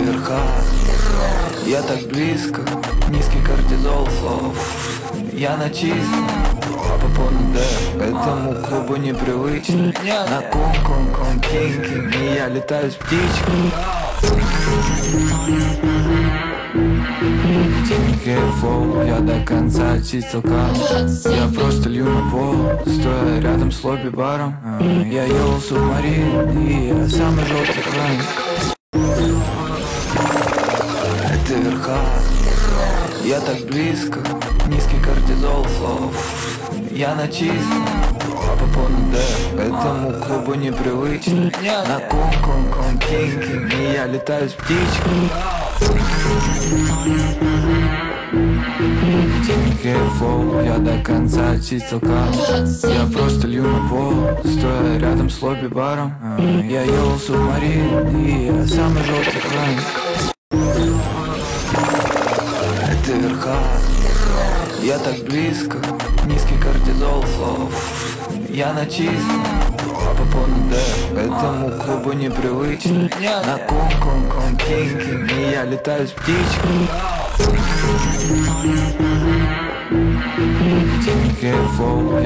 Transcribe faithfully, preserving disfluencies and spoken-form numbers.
верха, я так близко, низкий кортизол слов. Я на чистом, по полной Д, этому клубу непривычно. На ком-ком-ком кинг, и я летаю с птичкой. Careful, я до конца очистил карму. Я просто лью на пол, стоя рядом с лобби-баром. Я ел субмарин, и я самый желтый хранник. Это верха, я так близко, низкий кортизол слов. Я на чистом, по полной Д, этому клубу непривычно. На ком-ком-ком кинг, и я летаю с птичкой. Careful, я до конца очистил карму. Я просто лью на пол, стоя рядом с лобби-баром. Я ел субмарин, и я самый желтый хранник. Это верха, я так близко, низкий кортизол слов. Я на чистом, по полной Д, этому клубу непривычно. На ком-ком-ком кинг, и я летаю с птичкой. Careful,